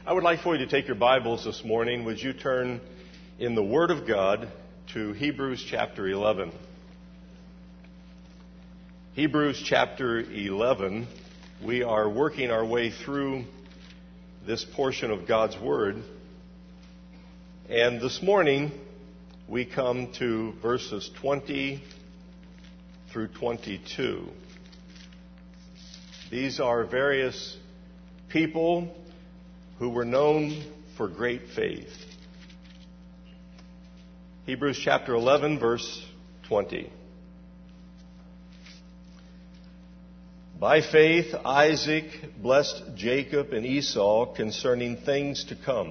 I would like for you to take your Bibles this morning. Would you turn in the Word of God to Hebrews chapter 11? Hebrews chapter 11, we are working our way through this portion of God's Word. And this morning, we come to verses 20 through 22. These are various people who were known for great faith. Hebrews chapter 11, verse 20. By faith, Isaac blessed Jacob and Esau concerning things to come.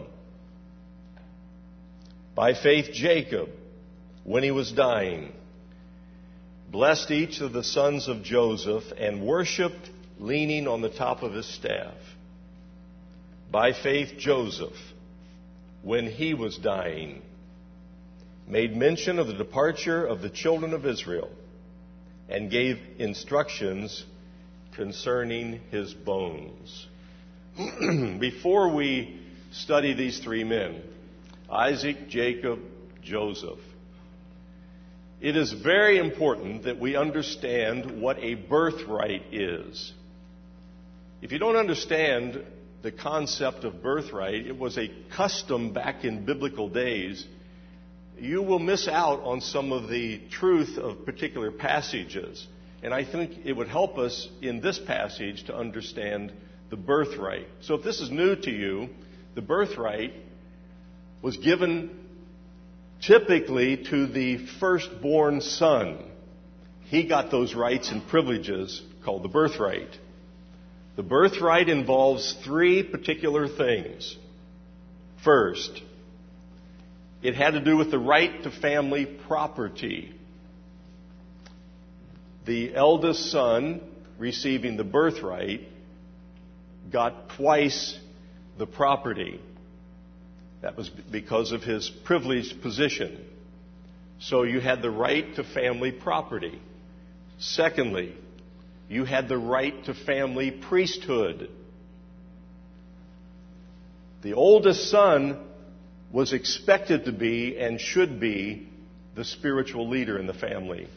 By faith, Jacob, when he was dying, blessed each of the sons of Joseph and worshipped leaning on the top of his staff. By faith, Joseph, when he was dying, made mention of the departure of the children of Israel and gave instructions concerning his bones. Before we study these three men, Isaac, Jacob, Joseph, it is very important that we understand what a birthright is. If you don't understand the concept of birthright, it was a custom back in biblical days, you will miss out on some of the truth of particular passages. And I think it would help us in this passage to understand the birthright. So if this is new to you, the birthright was given typically to the firstborn son. He got those rights and privileges called the birthright. The birthright involves three particular things. First, it had to do with the right to family property. The eldest son, receiving the birthright, got twice the property. That was because of his privileged position. So you had the right to family property. Secondly, you had the right to family priesthood. The oldest son was expected to be and should be the spiritual leader in the family.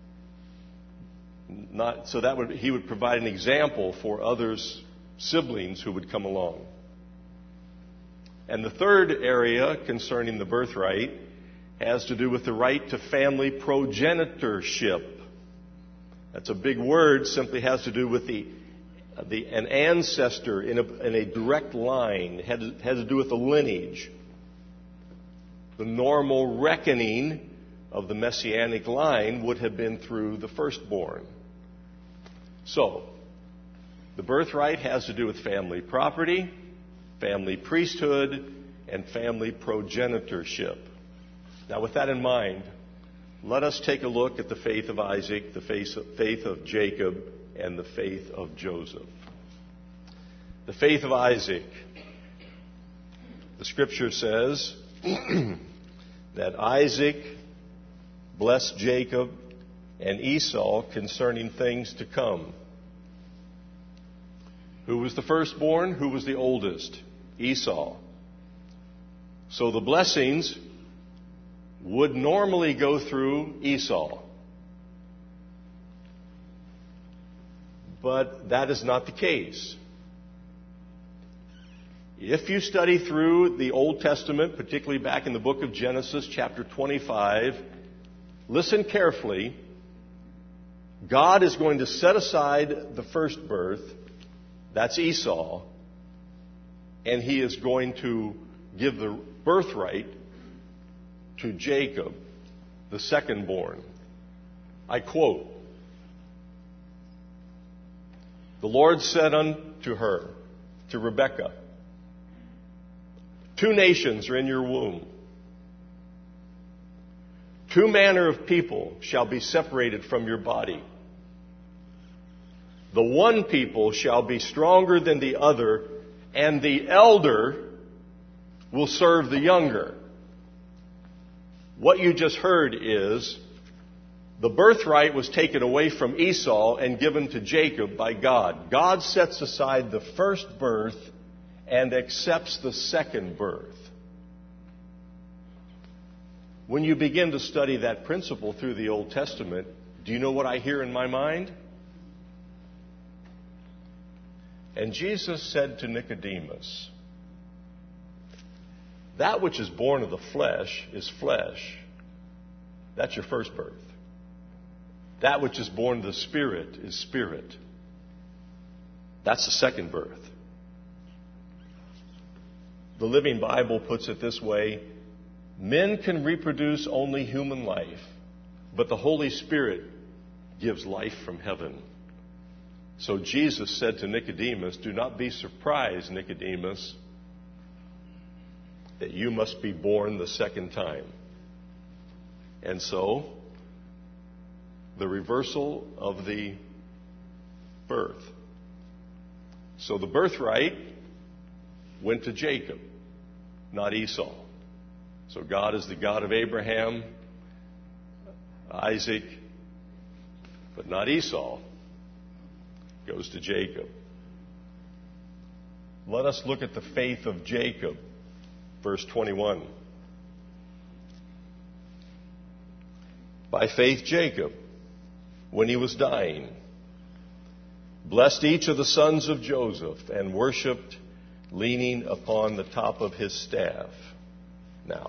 He would provide an example for others, siblings who would come along. And the third area concerning the birthright has to do with the right to family progenitorship. That's a big word, simply has to do with an ancestor in a direct line. It had to do with the lineage. The normal reckoning of the messianic line would have been through the firstborn. So, the birthright has to do with family property, family priesthood, and family progenitorship. Now, with that in mind, let us take a look at the faith of Isaac, the faith of Jacob, and the faith of Joseph. The faith of Isaac. The scripture says that Isaac blessed Jacob and Esau concerning things to come. Who was the firstborn? Who was the oldest? Esau. So the blessings would normally go through Esau. But that is not the case. If you study through the Old Testament, particularly back in the book of Genesis, chapter 25, listen carefully. God is going to set aside the first birth, that's Esau, and he is going to give the birthright to Jacob, the secondborn. I quote, "The Lord said unto her," to Rebekah, "Two nations are in your womb. Two manner of people shall be separated from your body. The one people shall be stronger than the other, and the elder will serve the younger." What you just heard is the birthright was taken away from Esau and given to Jacob by God. God sets aside the first birth and accepts the second birth. When you begin to study that principle through the Old Testament, do you know what I hear in my mind? And Jesus said to Nicodemus, that which is born of the flesh is flesh. That's your first birth. That which is born of the Spirit is spirit. That's the second birth. The Living Bible puts it this way: men can reproduce only human life, but the Holy Spirit gives life from heaven. So Jesus said to Nicodemus, do not be surprised, Nicodemus, that you must be born the second time. And so, the reversal of the birth. So the birthright went to Jacob, not Esau. So God is the God of Abraham, Isaac, but not Esau. Goes to Jacob. Let us look at the faith of Jacob. Verse 21. By faith Jacob, when he was dying, blessed each of the sons of Joseph and worshipped, leaning upon the top of his staff. Now,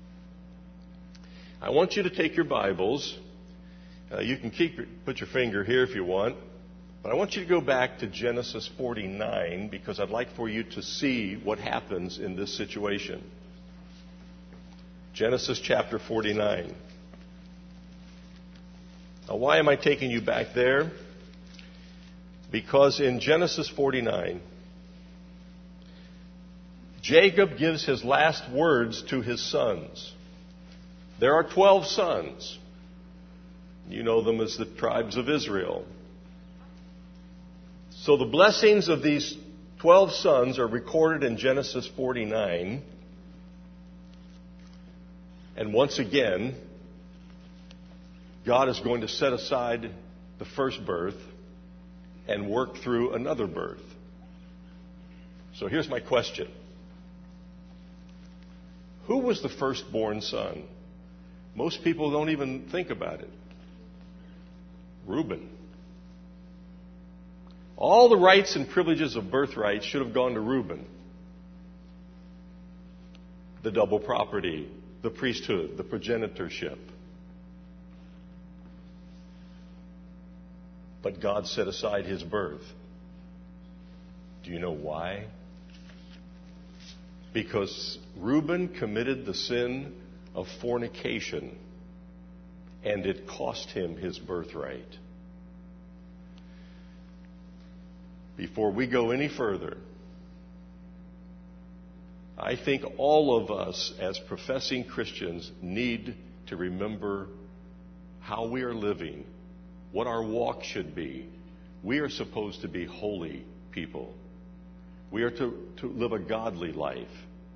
I want you to take your Bibles. You can put your finger here if you want. But I want you to go back to Genesis 49 because I'd like for you to see what happens in this situation. Genesis chapter 49. Now, why am I taking you back there? Because in Genesis 49, Jacob gives his last words to his sons. There are 12 sons. You know them as the tribes of Israel. So the blessings of these 12 sons are recorded in Genesis 49. And once again, God is going to set aside the first birth and work through another birth. So here's my question. Who was the firstborn son? Most people don't even think about it. Reuben. All the rights and privileges of birthright should have gone to Reuben. The double property, the priesthood, the progenitorship. But God set aside his birth. Do you know why? Because Reuben committed the sin of fornication, and it cost him his birthright. Before we go any further, I think all of us as professing Christians need to remember how we are living, what our walk should be. We are supposed to be holy people. We are to live a godly life.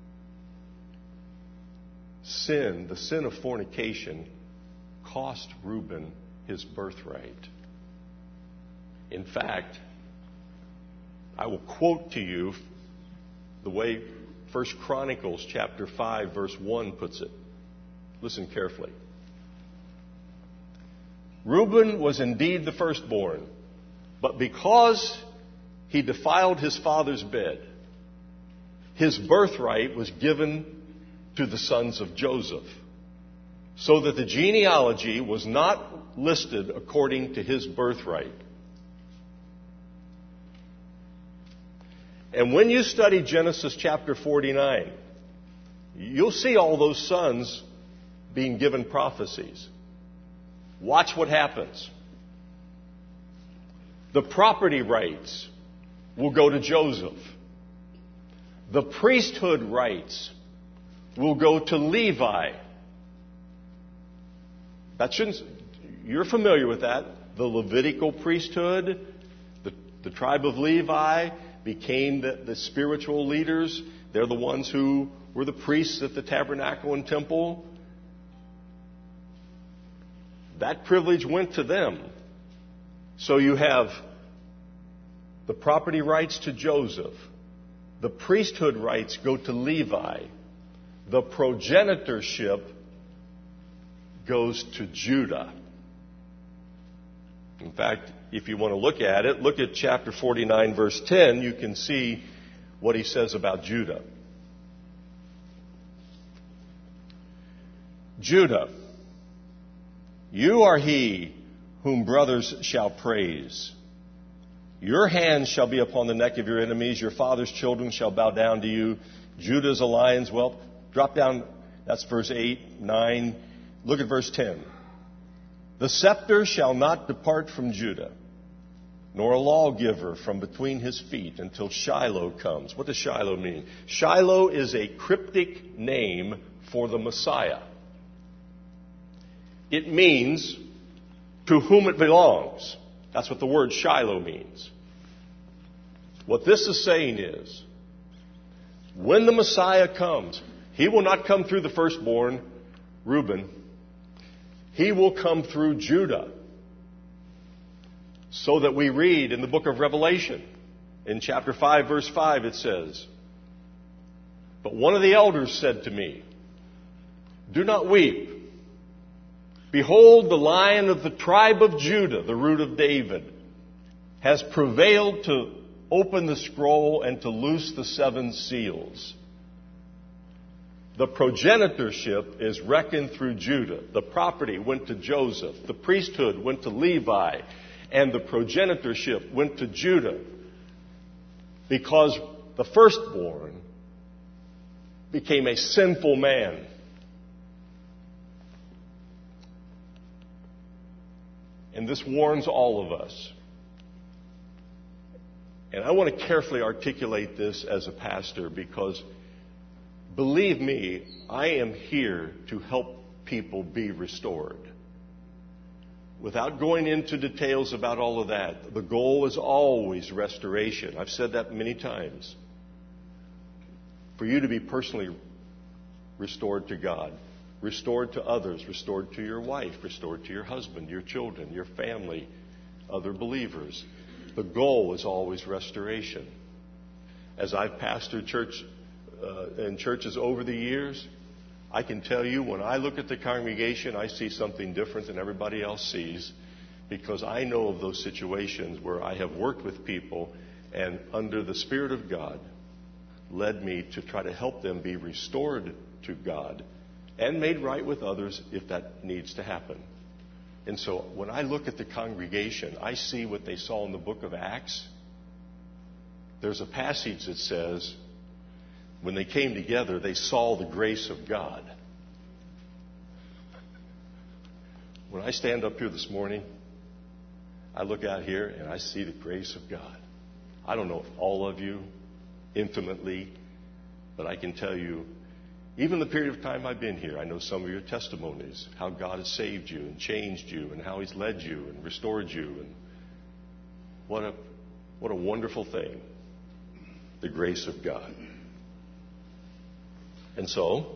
Sin, the sin of fornication, cost Reuben his birthright. In fact, I will quote to you the way 1 Chronicles chapter 5 verse 1 puts it. Listen carefully. Reuben was indeed the firstborn, but because he defiled his father's bed, his birthright was given to the sons of Joseph, so that the genealogy was not listed according to his birthright. And when you study Genesis chapter 49, you'll see all those sons being given prophecies. Watch what happens. The property rights will go to Joseph. The priesthood rights will go to Levi. You're familiar with that. The Levitical priesthood, the tribe of Levi became the spiritual leaders. They're the ones who were the priests at the tabernacle and temple. That privilege went to them. So you have the property rights to Joseph, The priesthood rights go to Levi. The progenitorship goes to Judah. In fact, if you want to look at it, look at chapter 49, verse 10. You can see what he says about Judah. Judah, you are he whom brothers shall praise. Your hand shall be upon the neck of your enemies. Your father's children shall bow down to you. Judah is a lion's whelp. Drop down. That's verse 8, 9. Look at verse 10. The scepter shall not depart from Judah, nor a lawgiver from between his feet until Shiloh comes. What does Shiloh mean? Shiloh is a cryptic name for the Messiah. It means to whom it belongs. That's what the word Shiloh means. What this is saying is, when the Messiah comes, he will not come through the firstborn, Reuben. He will come through Judah. So that we read in the book of Revelation, in chapter 5, verse 5, it says, but one of the elders said to me, do not weep. Behold, the Lion of the tribe of Judah, the root of David, has prevailed to open the scroll and to loose the 7 seals. The progenitorship is reckoned through Judah. The property went to Joseph. The priesthood went to Levi. And the progenitorship went to Judah. Because the firstborn became a sinful man. And this warns all of us. And I want to carefully articulate this as a pastor because, believe me, I am here to help people be restored. Without going into details about all of that, the goal is always restoration. I've said that many times. For you to be personally restored to God, restored to others, restored to your wife, restored to your husband, your children, your family, other believers. The goal is always restoration. As I've pastored in churches over the years, I can tell you when I look at the congregation, I see something different than everybody else sees because I know of those situations where I have worked with people and under the Spirit of God led me to try to help them be restored to God and made right with others if that needs to happen. And so when I look at the congregation, I see what they saw in the book of Acts. There's a passage that says, when they came together, they saw the grace of God. When I stand up here this morning, I look out here and I see the grace of God. I don't know all of you intimately, but I can tell you, even the period of time I've been here, I know some of your testimonies, how God has saved you and changed you and how He's led you and restored you. And what a wonderful thing, the grace of God. And so,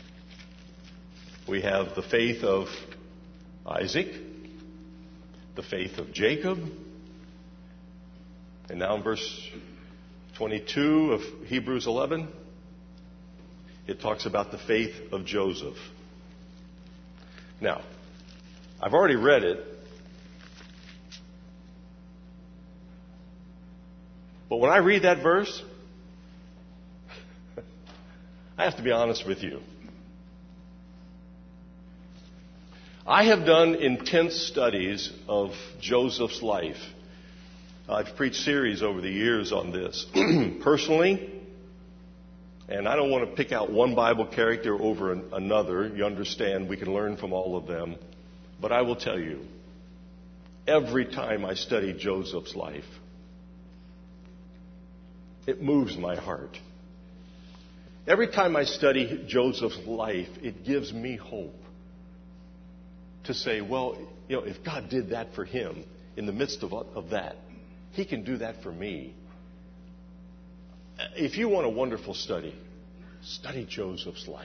we have the faith of Isaac, the faith of Jacob, and now in verse 22 of Hebrews 11, it talks about the faith of Joseph. Now, I've already read it, but when I read that verse, I have to be honest with you. I have done intense studies of Joseph's life. I've preached series over the years on this personally, and I don't want to pick out one Bible character over another. You understand, we can learn from all of them. But I will tell you, every time I study Joseph's life, it moves my heart. Every time I study Joseph's life, it gives me hope to say, well, if God did that for him in the midst of that, He can do that for me. If you want a wonderful study, study Joseph's life.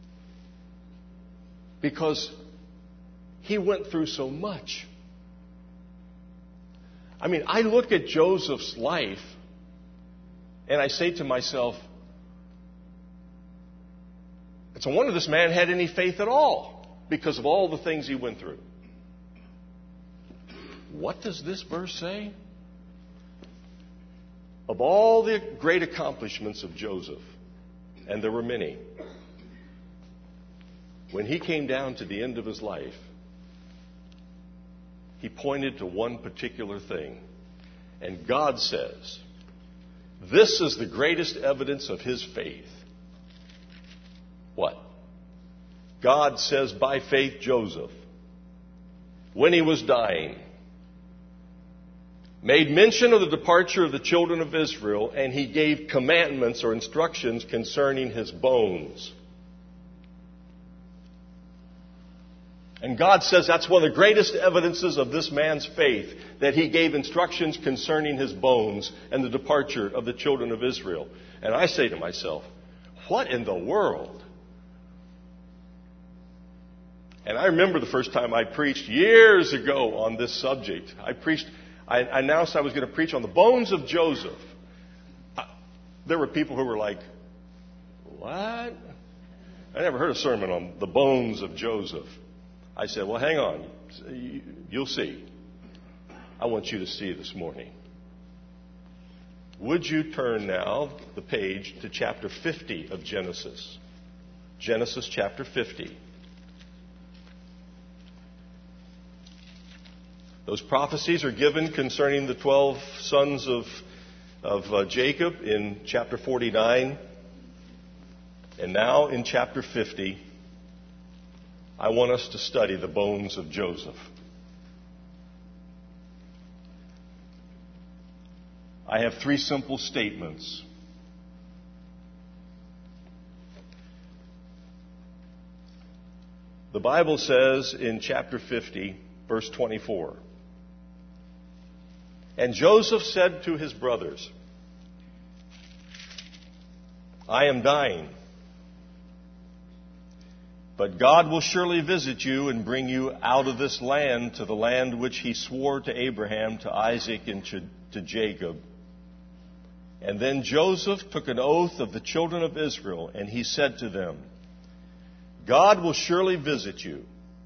Because he went through so much. I mean, I look at Joseph's life And I say to myself, it's a wonder this man had any faith at all because of all the things he went through. What does this verse say? Of all the great accomplishments of Joseph, and there were many, when he came down to the end of his life, he pointed to one particular thing. And God says, this is the greatest evidence of his faith. What? God says, by faith, Joseph, when he was dying, made mention of the departure of the children of Israel, and he gave commandments or instructions concerning his bones. And God says that's one of the greatest evidences of this man's faith, that he gave instructions concerning his bones and the departure of the children of Israel. And I say to myself, what in the world? And I remember the first time I preached years ago on this subject. I announced I was going to preach on the bones of Joseph. There were people who were like, what? I never heard a sermon on the bones of Joseph. I said, well, hang on. You'll see. I want you to see this morning. Would you turn now the page to chapter 50 of Genesis? Genesis chapter 50. Those prophecies are given concerning the 12 sons of Jacob in chapter 49. And now in chapter 50, I want us to study the bones of Joseph. I have 3 simple statements. The Bible says in chapter 50, verse 24, and Joseph said to his brothers, I am dying, but God will surely visit you and bring you out of this land to the land which he swore to Abraham, to Isaac, and to Jacob. And then Joseph took an oath of the children of Israel, and he said to them, God will surely visit you,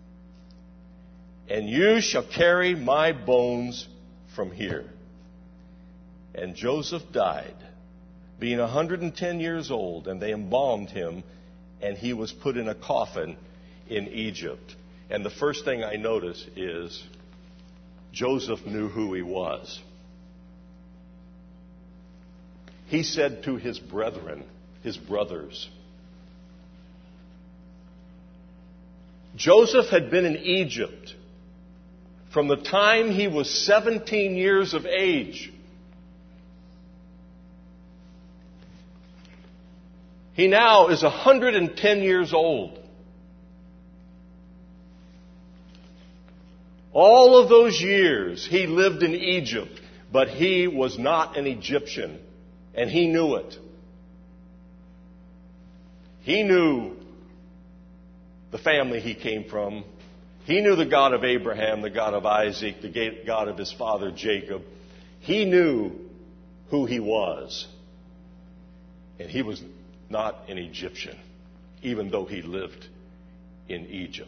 and you shall carry my bones from here. And Joseph died, being 110 years old, and they embalmed him, and he was put in a coffin in Egypt. And the first thing I notice is Joseph knew who he was. He said to his brethren, his brothers, Joseph had been in Egypt from the time he was 17 years of age. He now is 110 years old. All of those years he lived in Egypt, but he was not an Egyptian, and he knew it. He knew the family he came from. He knew the God of Abraham, the God of Isaac, the God of his father Jacob. He knew who he was. And he was not an Egyptian, even though he lived in Egypt.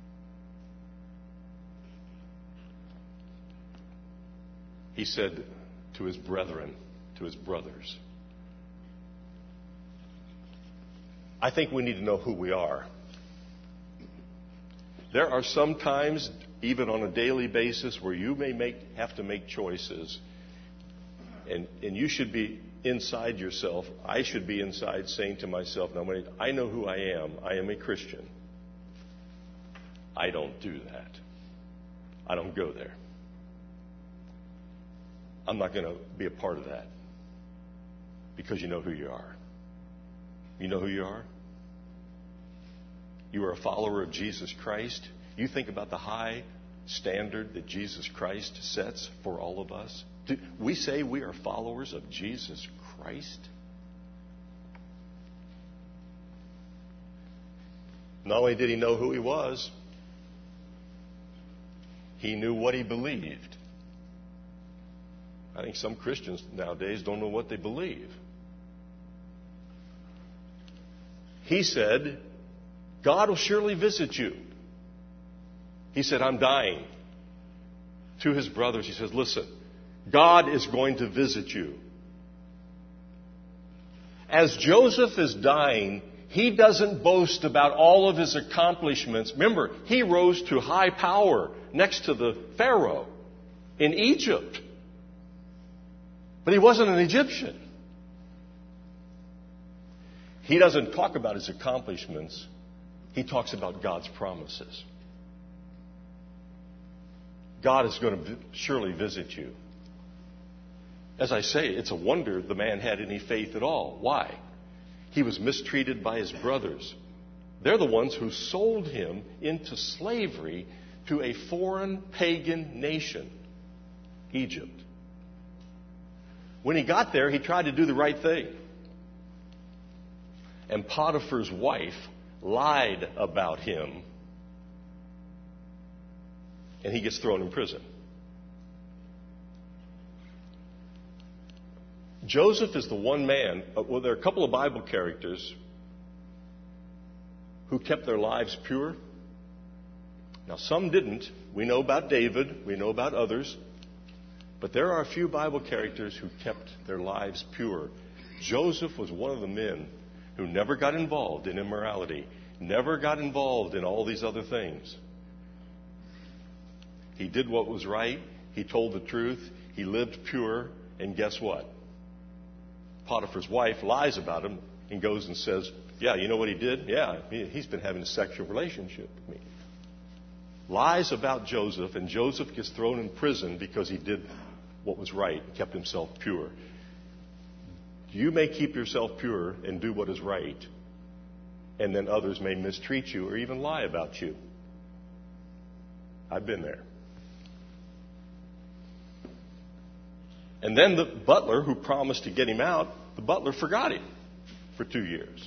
He said to his brethren, to his brothers, I think we need to know who we are. There are some times, even on a daily basis, where you may have to make choices. And you should be inside yourself. I should be inside saying to myself, now, I know who I am. I am a Christian. I don't do that. I don't go there. I'm not going to be a part of that. Because you know who you are. You know who you are? You are a follower of Jesus Christ. You think about the high standard that Jesus Christ sets for all of us. Do we say we are followers of Jesus Christ? Not only did he know who he was, he knew what he believed. I think some Christians nowadays don't know what they believe. he said, God will surely visit you. He said, I'm dying. To his brothers, he says, listen, God is going to visit you. As Joseph is dying, he doesn't boast about all of his accomplishments. Remember, he rose to high power next to the Pharaoh in Egypt. But he wasn't an Egyptian. He doesn't talk about his accomplishments. He talks about God's promises. God is going to surely visit you. As I say, it's a wonder the man had any faith at all. Why? He was mistreated by his brothers. They're the ones who sold him into slavery to a foreign pagan nation, Egypt. When he got there, he tried to do the right thing. And Potiphar's wife lied about him, and he gets thrown in prison. Joseph is the one man, well, there are a couple of Bible characters who kept their lives pure. Now, some didn't. We know about David. We know about others. But there are a few Bible characters who kept their lives pure. Joseph was one of the men who never got involved in immorality, never got involved in all these other things. He did what was right. He told the truth. He lived pure. And guess what? Potiphar's wife lies about him and goes and says, yeah, you know what he did? Yeah, he's been having a sexual relationship with me. Lies about Joseph, and Joseph gets thrown in prison because he did what was right, kept himself pure. You may keep yourself pure and do what is right, and then others may mistreat you or even lie about you. I've been there. And then the butler who promised to get him out, the butler forgot him for 2 years.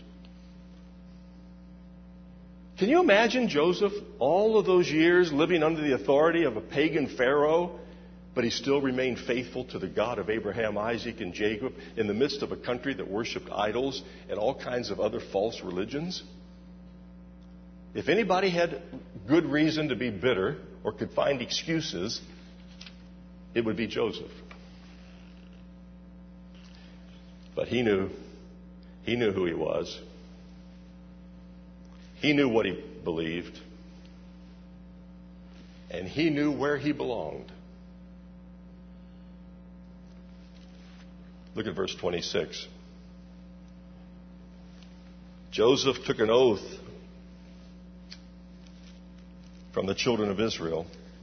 Can you imagine Joseph all of those years living under the authority of a pagan Pharaoh, but he still remained faithful to the God of Abraham, Isaac, and Jacob in the midst of a country that worshiped idols and all kinds of other false religions? If anybody had good reason to be bitter or could find excuses, it would be Joseph. But he knew who he was. He knew what he believed. And he knew where he belonged. Look at verse 26. Joseph took an oath from the children of Israel.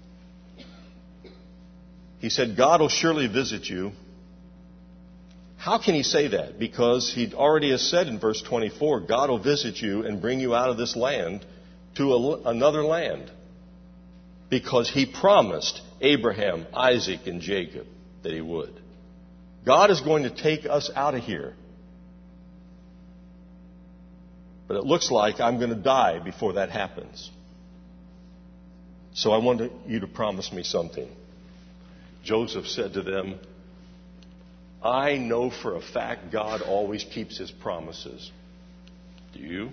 He said, God will surely visit you. How can he say that? Because he already has said in verse 24, God will visit you and bring you out of this land to another land. Because he promised Abraham, Isaac, and Jacob that he would. God is going to take us out of here. But it looks like I'm going to die before that happens. So I want you to promise me something. Joseph said to them, I know for a fact God always keeps his promises. Do you?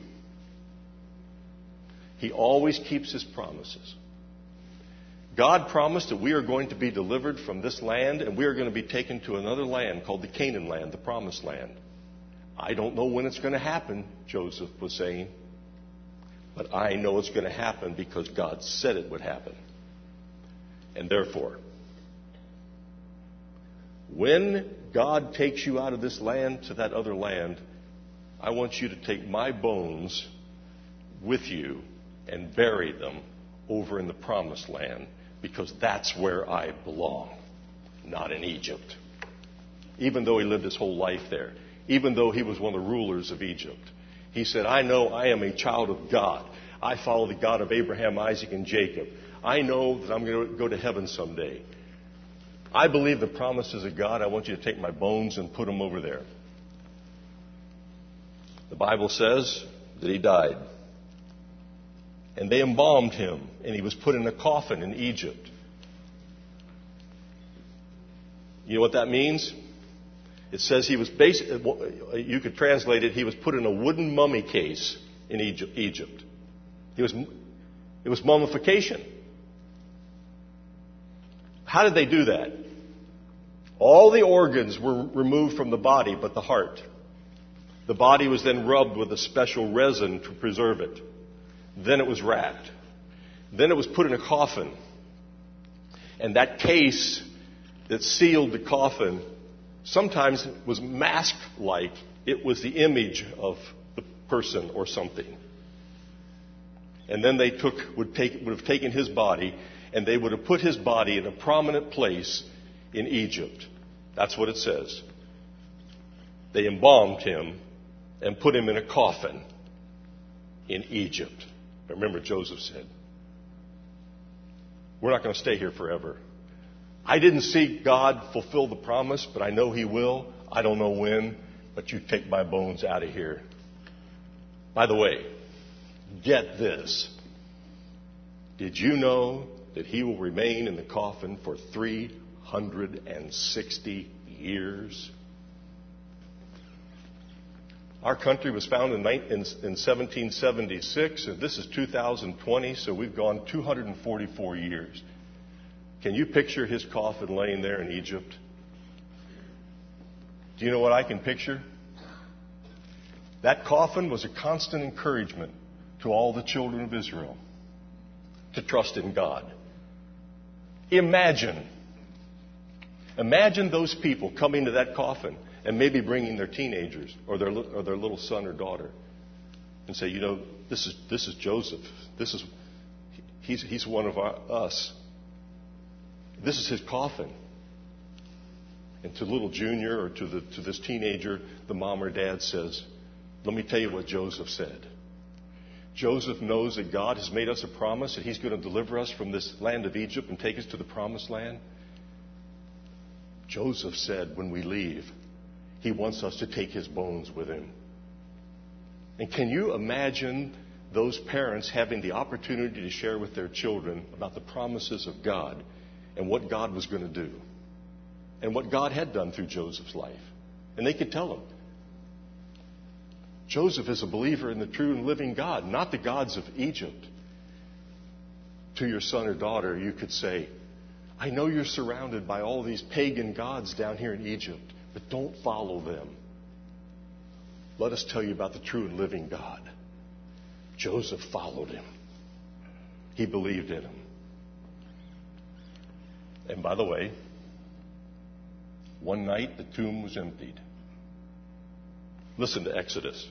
He always keeps his promises. God promised that we are going to be delivered from this land and we are going to be taken to another land called the Canaan land, the promised land. I don't know when it's going to happen, Joseph was saying, but I know it's going to happen because God said it would happen. And therefore, when God takes you out of this land to that other land, I want you to take my bones with you and bury them over in the promised land, because that's where I belong, not in Egypt. Even though he lived his whole life there, even though he was one of the rulers of Egypt, he said, I know I am a child of God. I follow the God of Abraham, Isaac, and Jacob. I know that I'm going to go to heaven someday. I believe the promises of God. I want you to take my bones and put them over there. The Bible says that he died. And they embalmed him, and he was put in a coffin in Egypt. You know what that means? It says he was you could translate it, he was put in a wooden mummy case in Egypt. It was mummification. How did they do that? All the organs were removed from the body but the heart. The body was then rubbed with a special resin to preserve it. Then it was wrapped. Then it was put in a coffin. And that case that sealed the coffin sometimes was mask-like. It was the image of the person or something. And then they would have taken his body, and they would have put his body in a prominent place in Egypt. That's what it says. They embalmed him and put him in a coffin in Egypt. Remember, Joseph said, we're not going to stay here forever. I didn't see God fulfill the promise, but I know he will. I don't know when, but you take my bones out of here. By the way, get this. Did you know that he will remain in the coffin for 360 years? Our country was founded in 1776, and this is 2020, so we've gone 244 years. Can you picture his coffin laying there in Egypt? Do you know what I can picture? That coffin was a constant encouragement to all the children of Israel to trust in God. Imagine those people coming to that coffin and maybe bringing their teenagers or their little son or daughter and say, you know, this is Joseph. He's one of us. This is his coffin. And to little Junior or to this teenager, the mom or dad says, let me tell you what Joseph said. Joseph knows that God has made us a promise that he's going to deliver us from this land of Egypt and take us to the promised land. Joseph said when we leave, he wants us to take his bones with him. And can you imagine those parents having the opportunity to share with their children about the promises of God and what God was going to do and what God had done through Joseph's life? And they could tell them, Joseph is a believer in the true and living God, not the gods of Egypt. To your son or daughter, you could say, I know you're surrounded by all these pagan gods down here in Egypt, but don't follow them. Let us tell you about the true and living God. Joseph followed him. He believed in him. And by the way, one night the tomb was emptied. Listen to Exodus.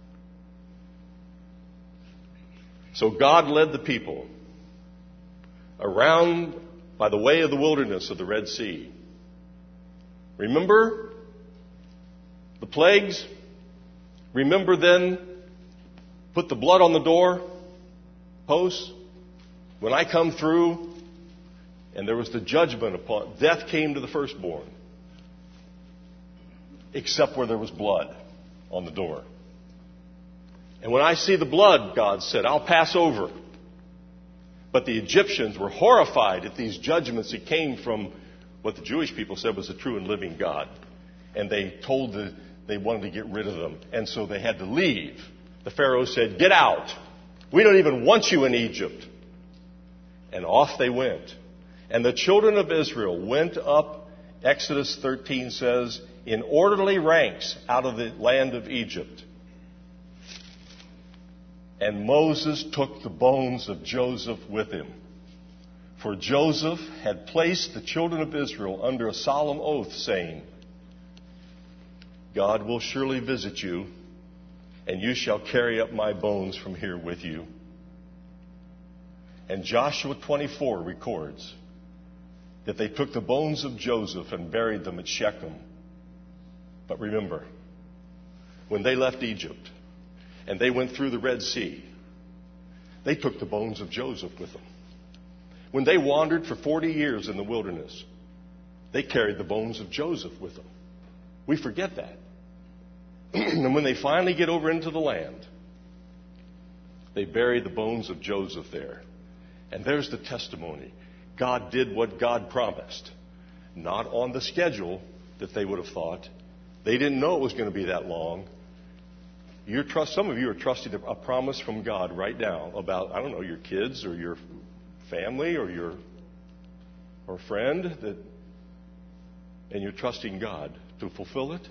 So God led the people around by the way of the wilderness of the Red Sea. Remember the plagues? Remember then, put the blood on the door posts. When I come through, and there was the judgment upon, death came to the firstborn. Except where there was blood on the door. And when I see the blood, God said, I'll pass over. But the Egyptians were horrified at these judgments that came from what the Jewish people said was the true and living God. And they they wanted to get rid of them. And so they had to leave. The Pharaoh said, get out. We don't even want you in Egypt. And off they went. And the children of Israel went up, Exodus 13 says, in orderly ranks out of the land of Egypt. And Moses took the bones of Joseph with him. For Joseph had placed the children of Israel under a solemn oath, saying, God will surely visit you, and you shall carry up my bones from here with you. And Joshua 24 records that they took the bones of Joseph and buried them at Shechem. But remember, when they left Egypt and they went through the Red Sea, they took the bones of Joseph with them. When they wandered for 40 years in the wilderness, they carried the bones of Joseph with them. We forget that. And when they finally get over into the land, they bury the bones of Joseph there. And there's the testimony. God did what God promised. Not on the schedule that they would have thought, They didn't know it was going to be that long. Some of you are trusting a promise from God right now about, I don't know, your kids or your family or your friend, and you're trusting God to fulfill it.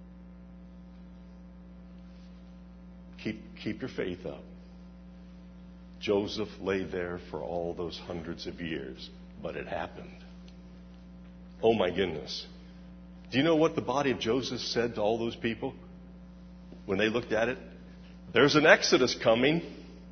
Keep your faith up. Joseph lay there for all those hundreds of years, but it happened. Oh my goodness. Do you know what the body of Joseph said to all those people when they looked at it? There's an exodus coming.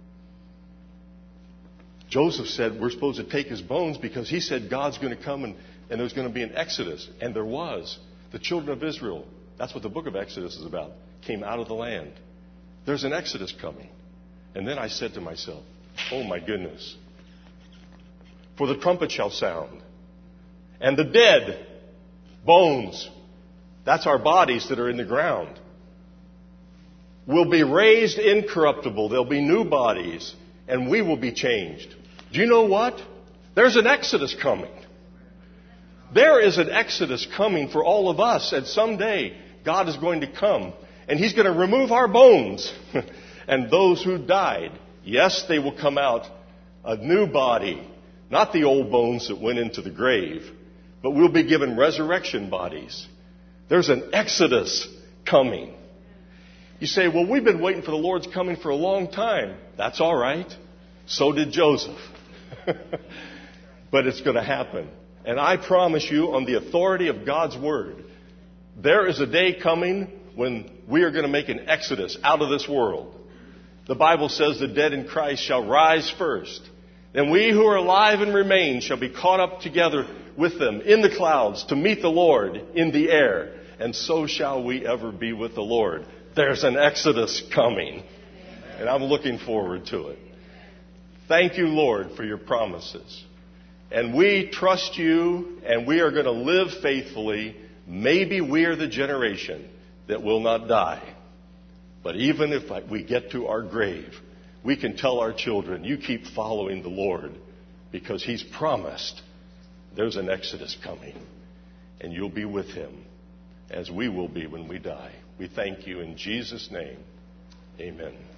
Joseph said we're supposed to take his bones because he said God's going to come and there's going to be an exodus. And there was. The children of Israel, that's what the book of Exodus is about, came out of the land. There's an exodus coming. And then I said to myself, oh my goodness. For the trumpet shall sound. And the dead bones, that's our bodies that are in the ground, will be raised incorruptible. There'll be new bodies, and we will be changed. Do you know what? There's an exodus coming. There is an exodus coming for all of us, and someday God is going to come, and He's going to remove our bones. And those who died, yes, they will come out a new body, not the old bones that went into the grave, but we'll be given resurrection bodies. There's an exodus coming. You say, well, we've been waiting for the Lord's coming for a long time. That's all right. So did Joseph. But it's going to happen. And I promise you, on the authority of God's Word, there is a day coming when we are going to make an exodus out of this world. The Bible says the dead in Christ shall rise first. And we who are alive and remain shall be caught up together with them in the clouds to meet the Lord in the air. And so shall we ever be with the Lord. There's an exodus coming. And I'm looking forward to it. Thank you, Lord, for your promises. And we trust you, and we are going to live faithfully. Maybe we are the generation that will not die. But even if we get to our grave, we can tell our children, you keep following the Lord, because He's promised there's an exodus coming, and you'll be with Him as we will be when we die. We thank you in Jesus' name. Amen.